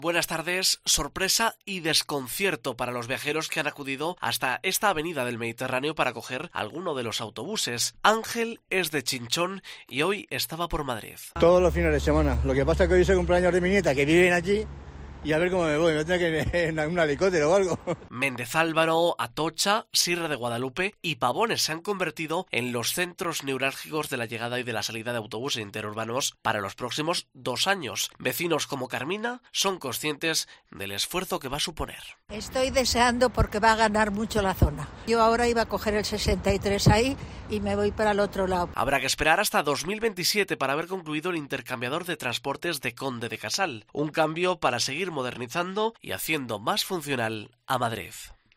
Buenas tardes. Sorpresa y desconcierto para los viajeros que han acudido hasta esta avenida del Mediterráneo para coger alguno de los autobuses. Ángel es de Chinchón y hoy estaba por Madrid. Todos los fines de semana. Lo que pasa es que hoy es el cumpleaños de mi nieta, que viven allí, y a ver cómo me voy. Me tengo que ir en un helicóptero o algo. Méndez Álvaro, Atocha, Sierra de Guadalupe y Pavones se han convertido en los centros neurálgicos de la llegada y de la salida de autobuses interurbanos para los próximos 2 años. Vecinos como Carmina son conscientes del esfuerzo que va a suponer. Estoy deseando porque va a ganar mucho la zona. Yo ahora iba a coger el 63 ahí y me voy para el otro lado. Habrá que esperar hasta 2027 para haber concluido el intercambiador de transportes de Conde de Casal. Un cambio para seguir modernizando y haciendo más funcional a Madrid.